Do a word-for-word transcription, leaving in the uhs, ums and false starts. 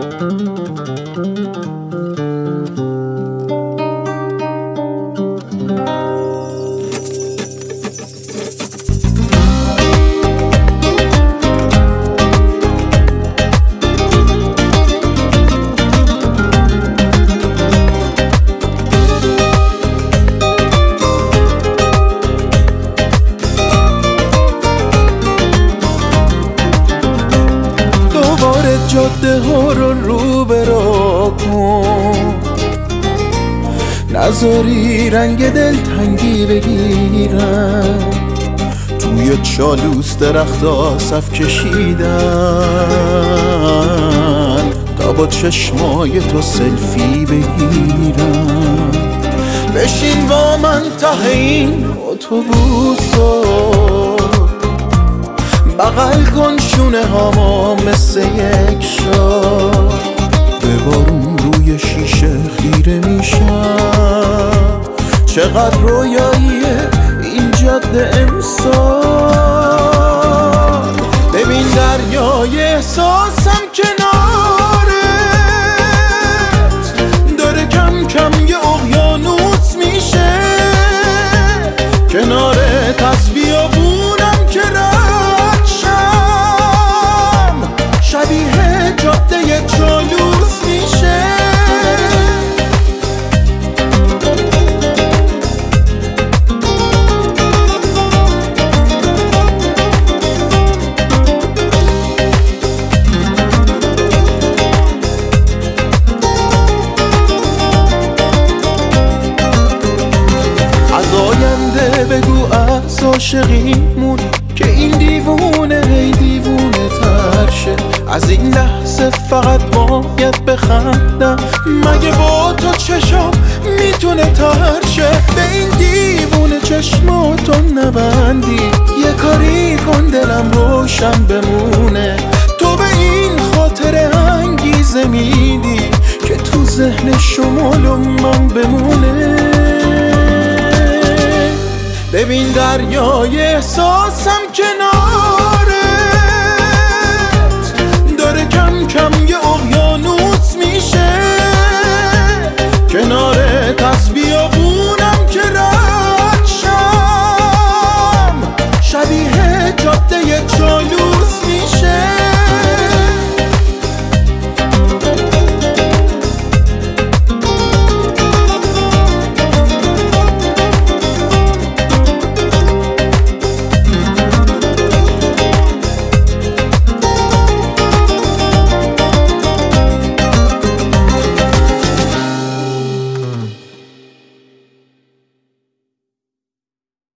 جاده ها رو رو برا کن، نذاری رنگ دلتنگی بگیرم. توی چالوس درختا صف کشیدن تا با چشمای تو سلفی بگیرم. بشین با من ته این اتوبوسو، بغل کن شونه هاما مثل یک شار. به بارون روی شیشه خیره میشم، چقدر رویاییه این جاده امسال. ببین دریای احساسم کنارت داره کم کم یه اقیانوس میشه. کنارت از بیابونم که شبیه جاده چالوس میشه. از آینده بگو از عاشقیمون که این دیوونه هی دیوونه تر شه. از این لحظه فقط باید بخندم، مگه با تو چشم میتونه تر شه. به این دیوونه چشماتو نبندی، یه کاری کن دلم روشن بمونه. تو به این خاطر انگیزه میدی که تو ذهن شمال و من بمونه. ببین دریای احساسم کنار